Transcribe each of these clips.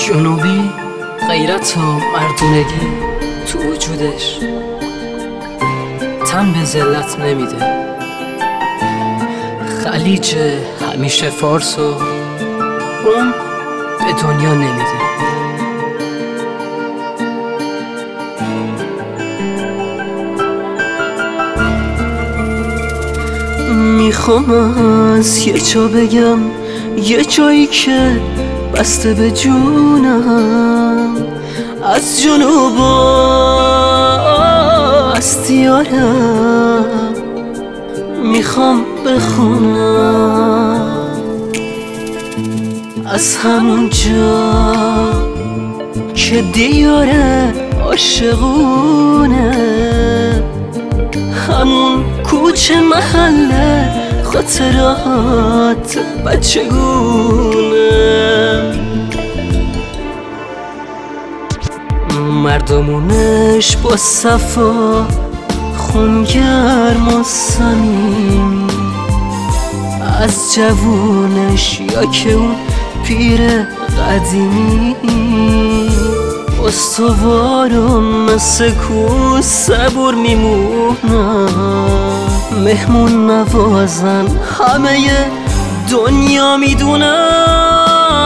جنوبی غیرت و مردونگی تو وجودش تن به ذلت نمیده. خلیج همیشه فارس و اون به دنیا نمیده. میخوام از یه جا بگم، یه جایی که بسته به جونم، از جنوب از دیارم میخوام بخونم، از همون جا که دیار عاشقونه، همون کوچه محله خاطرات بچگونه، مردمونش با صفا خونگرم و صمیمی، از جوونش یا که اون پیر قدیمی، استوار و مثل کوه صبور میمونن، مهمون نوازن همه دنیا میدونن.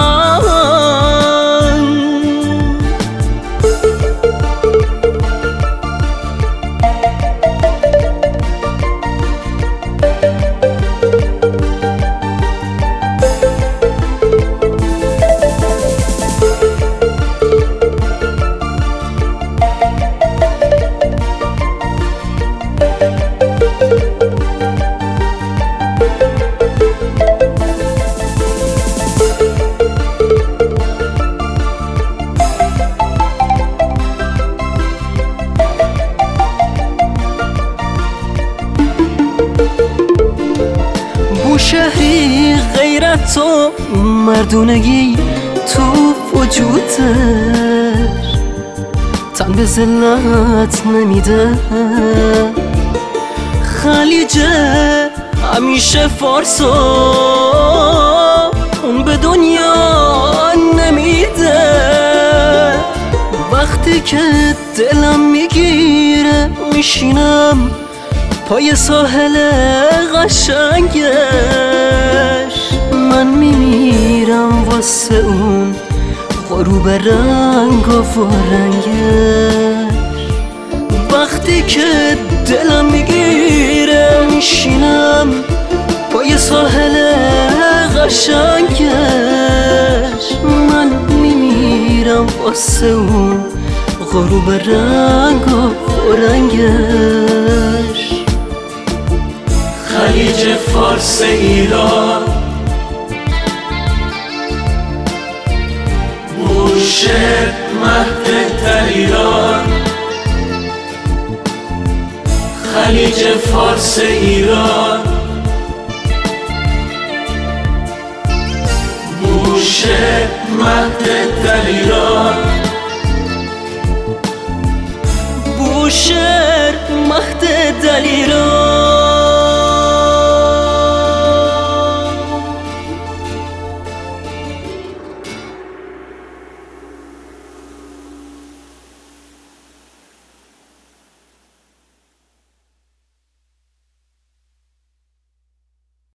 شهری غیرت و مردونگی تو وجودش تن به ذلت نمیده. خلیج همیشه فارس و اون به دنیا نمیده. وقتی که دلم میگیره میشینم پای ساحل قشنگش، من میمیرم واسه اون غروب رنگ و رنگش. وقتی که دلم میگیره میشینم پای ساحل قشنگش، من میمیرم واسه اون غروب رنگ و رنگش. خلیج فارس ایران، بوشهر مهد دلیران. خلیج فارس ایران، بوشهر مهد دلیران. بوشهر مهد دلیران.